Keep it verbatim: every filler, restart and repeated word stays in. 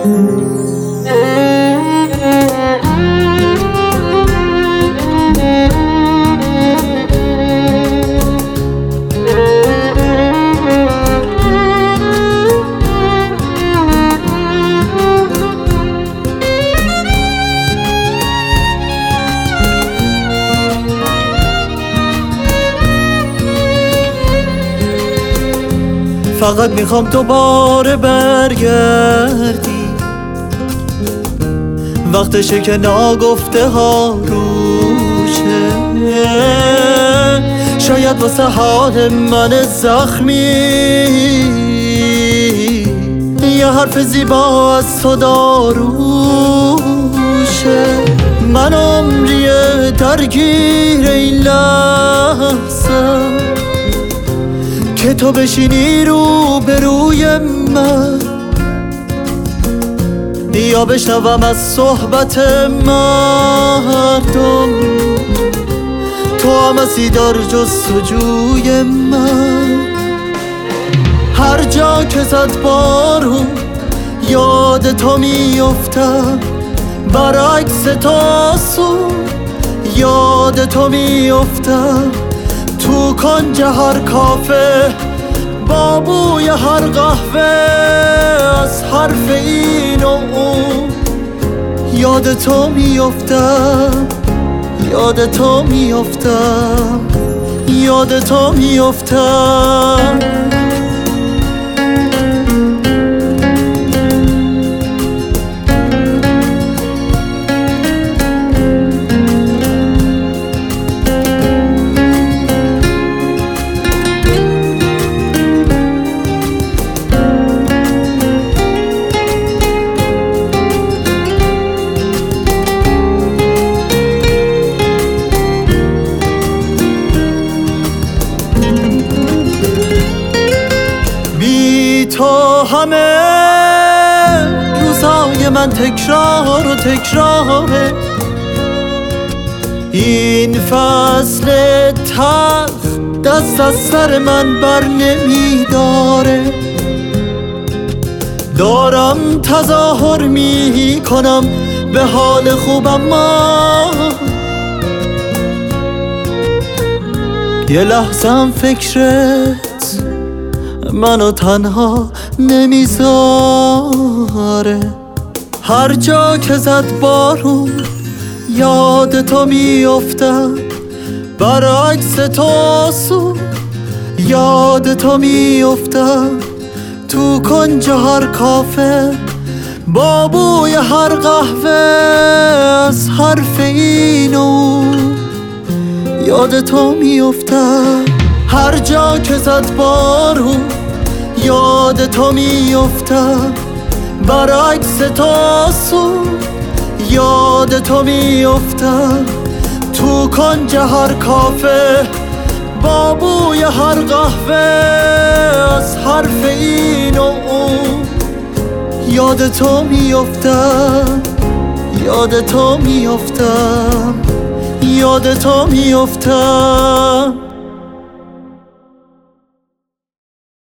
فقط میخوام دوباره برگردی، وقتشه که ناگفته ها روشه. شاید واسه حال من زخمی یه حرف زیبا از تو داروشه. من عمریه درگیر این لحظه که تو بشینی رو به روی من، یا بشنوم از صحبت مردم تو هم هستی در جستجوی من. هر جا که زد بارون یاد تو میفتم، برعکس تاسون یاد تو میفتم. تو کنج هر کافه با بوی هر قهوه، از حرف این و اون یاد تو میفتم، یاد تو میفتم، یاد تو میفتم. تو همه روزای من تکرار و تکراره، این فصل تلخ دست از سر من بر نمیداره. دارم تظاهر می کنم به حال خوبم، ما یه لحظم فکرت منو تنها نمیذاره. هر جا که زد بارون یاد تو میفتم، برعکس تاسون یاد تو میفتم. تو کنج هر کافه با بوی هر قهوه، از حرف این و اون یاد تو میفتم. هر جا که زد بارون یاد تو میفتم، برعکس تاسون یاد تو میفتم. تو کنج هر کافه با بوی هر قهوه، از حرف این و اون یاد تو میفتم، یاد تو میفتم، یاد تو میفتم.